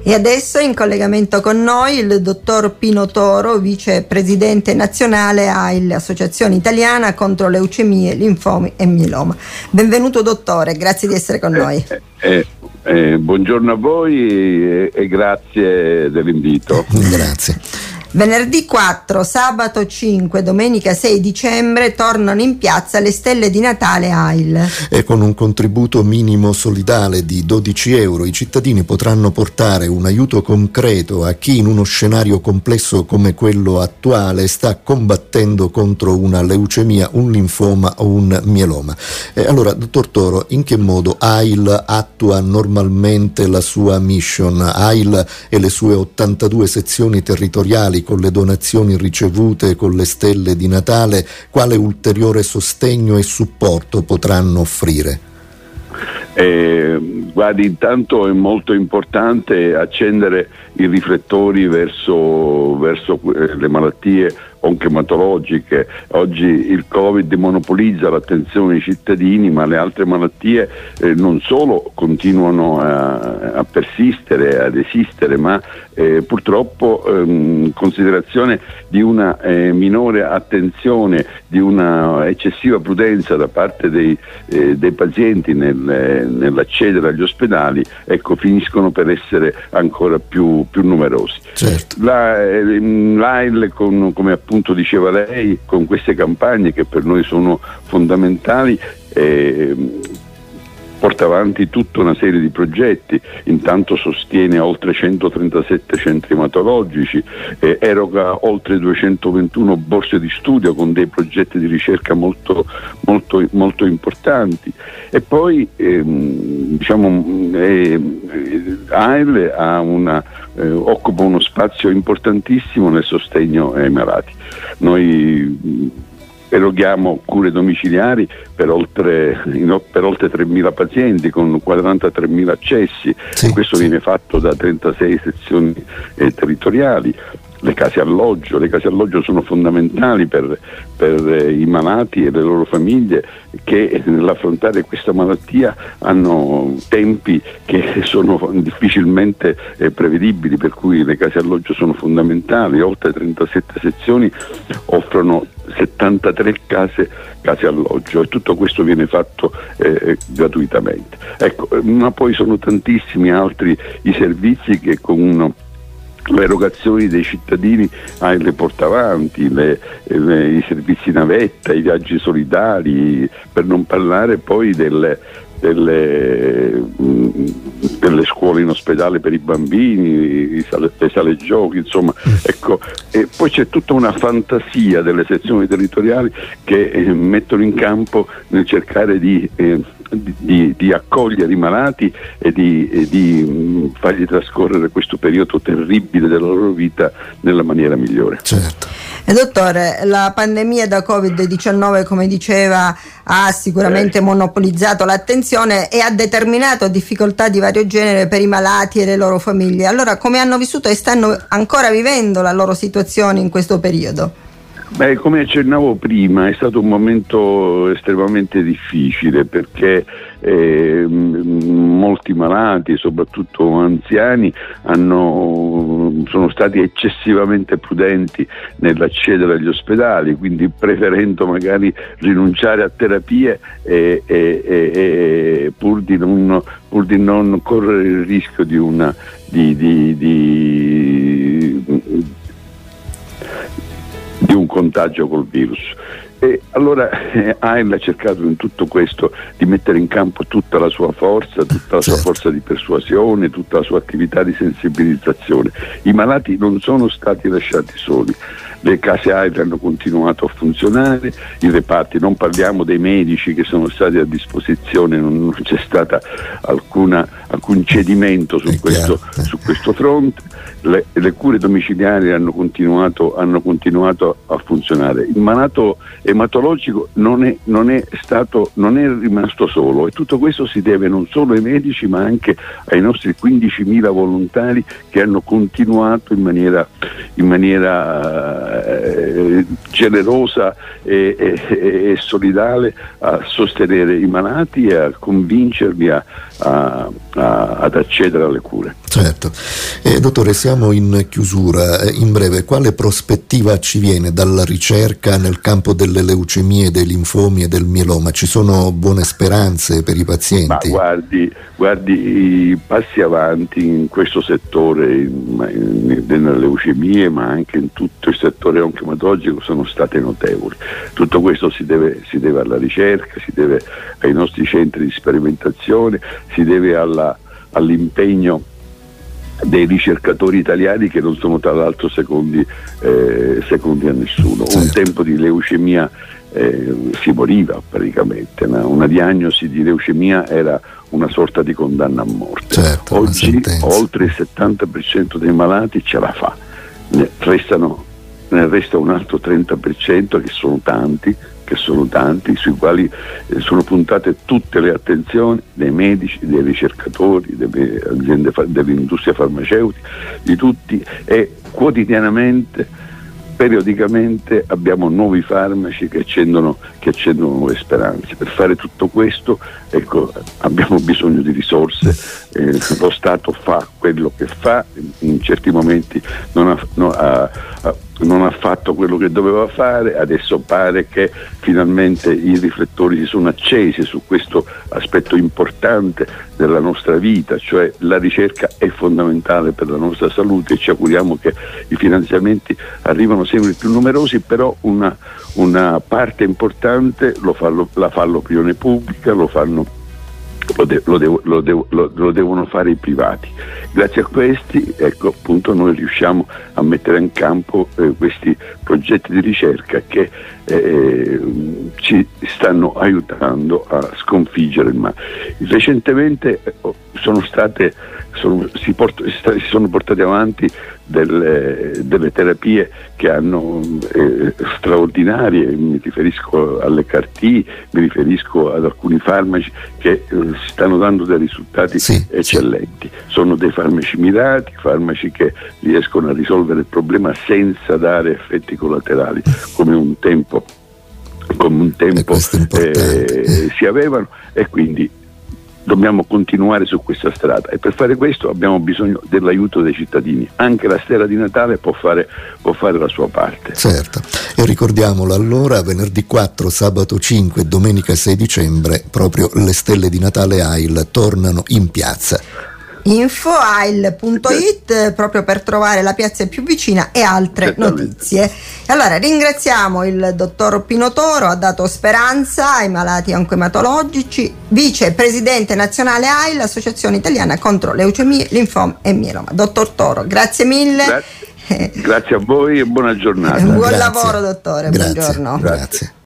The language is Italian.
E adesso in collegamento con noi il dottor Pino Toro, vicepresidente nazionale AIL, Associazione Italiana contro leucemie, linfomi e mieloma. Benvenuto dottore, grazie di essere con noi. Buongiorno a voi e grazie dell'invito. Grazie. Venerdì 4, sabato 5, domenica 6 dicembre tornano in piazza le stelle di Natale AIL. E con un contributo minimo solidale di 12 euro i cittadini potranno portare un aiuto concreto a chi in uno scenario complesso come quello attuale sta combattendo contro una leucemia, un linfoma o un mieloma. Allora, dottor Toro, in che modo AIL attua normalmente la sua mission? AIL e le sue 82 sezioni territoriali con le donazioni ricevute con le stelle di Natale, quale ulteriore sostegno e supporto potranno offrire? Guardi, intanto è molto importante accendere i riflettori verso le malattie onchematologiche. Oggi il Covid monopolizza l'attenzione dei cittadini, ma le altre malattie non solo continuano a persistere, ad esistere, ma purtroppo in considerazione di una minore attenzione, di una eccessiva prudenza da parte dei pazienti nell'accedere agli ospedali, finiscono per essere ancora più numerosi. Certo. L'AIL, come appunto diceva lei, con queste campagne che per noi sono fondamentali, porta avanti tutta una serie di progetti. Intanto sostiene oltre 137 centri ematologici, eroga oltre 221 borse di studio con dei progetti di ricerca molto, molto, molto importanti. E poi AIL occupa uno spazio importantissimo nel sostegno ai malati. Noi eroghiamo cure domiciliari per oltre 3.000 pazienti con 43.000 accessi. Questo viene fatto da 36 sezioni territoriali. Le case alloggio sono fondamentali per i malati e le loro famiglie, che nell'affrontare questa malattia hanno tempi che sono difficilmente prevedibili, per cui le case alloggio sono fondamentali. Oltre 37 sezioni offrono 73 case alloggio, e tutto questo viene fatto gratuitamente. Ma poi sono tantissimi altri i servizi che con le erogazioni dei cittadini le porta avanti, i servizi navetta, i viaggi solidari, per non parlare poi delle scuole in ospedale per i bambini, le sale giochi, insomma. E poi c'è tutta una fantasia delle sezioni territoriali che mettono in campo nel cercare di accogliere i malati e di fargli trascorrere questo periodo terribile della loro vita nella maniera migliore. Certo. Dottore, la pandemia da Covid-19, come diceva, ha sicuramente monopolizzato l'attenzione e ha determinato difficoltà di vario genere per i malati e le loro famiglie. Allora, come hanno vissuto e stanno ancora vivendo la loro situazione in questo periodo? Come accennavo prima, è stato un momento estremamente difficile, perché molti malati, soprattutto anziani, sono stati eccessivamente prudenti nell'accedere agli ospedali, quindi preferendo magari rinunciare a terapie pur di non correre il rischio di un contagio col virus. E allora AIL ha cercato in tutto questo di mettere in campo tutta la sua forza, tutta la sua forza di persuasione, tutta la sua attività di sensibilizzazione. I malati non sono stati lasciati soli. Le case AIL hanno continuato a funzionare, i reparti, non parliamo dei medici che sono stati a disposizione, non c'è stato alcun cedimento su questo fronte. Le cure domiciliari hanno continuato a funzionare. Il malato ematologico non è rimasto solo, e tutto questo si deve non solo ai medici ma anche ai nostri 15.000 volontari che hanno continuato in maniera generosa e solidale a sostenere i malati e a convincerli ad accedere alle cure. Certo. Dottore, siamo in chiusura. In breve, quale prospettiva ci viene dalla ricerca nel campo delle leucemie, dei linfomi e del mieloma? Ci sono buone speranze per i pazienti? Ma guardi, i passi avanti in questo settore delle leucemie, ma anche in tutto il settore oncoematologico, sono state notevoli. Tutto questo si deve alla ricerca, si deve ai nostri centri di sperimentazione, si deve all'impegno dei ricercatori italiani, che non sono tra l'altro secondi a nessuno. Certo. Un tempo di leucemia si moriva praticamente, una diagnosi di leucemia era una sorta di condanna a morte. Certo, oggi oltre il 70% dei malati ce la fa, ne resta un altro 30% che sono tanti, sui quali sono puntate tutte le attenzioni dei medici, dei ricercatori, delle aziende, dell'industria farmaceutica, di tutti, e quotidianamente, periodicamente abbiamo nuovi farmaci che accendono nuove speranze. Per fare tutto questo, abbiamo bisogno di risorse. Lo Stato fa quello che fa, in certi momenti non ha fatto quello che doveva fare. Adesso pare che finalmente i riflettori si sono accesi su questo aspetto importante della nostra vita, cioè la ricerca è fondamentale per la nostra salute, e ci auguriamo che i finanziamenti arrivano sempre più numerosi, però una parte importante la fa l'opinione pubblica, lo devono fare i privati. Grazie a questi, appunto, noi riusciamo a mettere in campo questi progetti di ricerca che ci stanno aiutando a sconfiggere il male. Recentemente si sono portate avanti delle terapie che hanno straordinarie. Mi riferisco alle CAR-T, mi riferisco ad alcuni farmaci che stanno dando dei risultati eccellenti. Sono dei farmaci mirati, farmaci che riescono a risolvere il problema senza dare effetti collaterali come un tempo si avevano, e quindi dobbiamo continuare su questa strada, e per fare questo abbiamo bisogno dell'aiuto dei cittadini. Anche la stella di Natale può fare la sua parte. Certo, e ricordiamolo allora, venerdì 4, sabato 5 e domenica 6 dicembre proprio le stelle di Natale AIL tornano in piazza. Infoail.it proprio per trovare la piazza più vicina e altre notizie. Allora ringraziamo il dottor Pino Toro, ha dato speranza ai malati oncoematologici, vicepresidente nazionale AIL, Associazione Italiana contro leucemie, linfomi e mieloma. Dottor Toro, grazie mille. Grazie a voi e buona giornata. Buon lavoro, dottore. Grazie. Buongiorno. Grazie.